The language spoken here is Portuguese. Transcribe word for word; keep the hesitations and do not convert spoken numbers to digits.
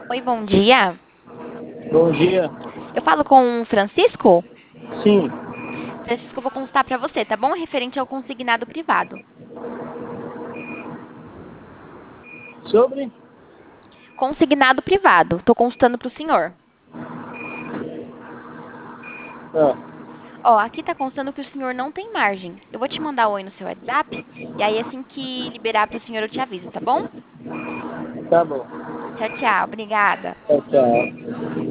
Oi, bom dia. Bom dia. Eu falo com o Francisco? Sim. Francisco, eu vou consultar para você, tá bom? Referente ao consignado privado. Sobre? Consignado privado. Tô consultando para o senhor. Ah, Ó, aqui tá constando que o senhor não tem margem. Eu vou te mandar um oi no seu WhatsApp e aí assim que liberar para o senhor eu te aviso, tá bom? tá bom. Tchau, tchau. Obrigada. Tchau, tchau.